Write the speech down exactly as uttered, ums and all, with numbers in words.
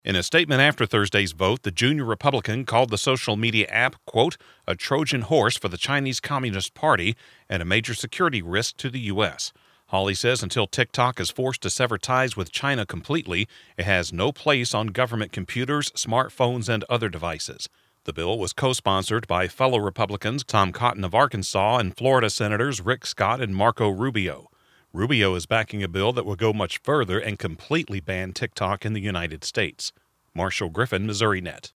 In a statement after Thursday's vote, the junior Republican called the social media app, quote, a Trojan horse for the Chinese Communist Party and a major security risk to the U S. Hawley says until TikTok is forced to sever ties with China completely, it has no place on government computers, smartphones, and other devices. The bill was co-sponsored by fellow Republicans Tom Cotton of Arkansas and Florida Senators Rick Scott and Marco Rubio. Rubio is backing a bill that will go much further and completely ban TikTok in the United States. Marshall Griffin, Missouri Net.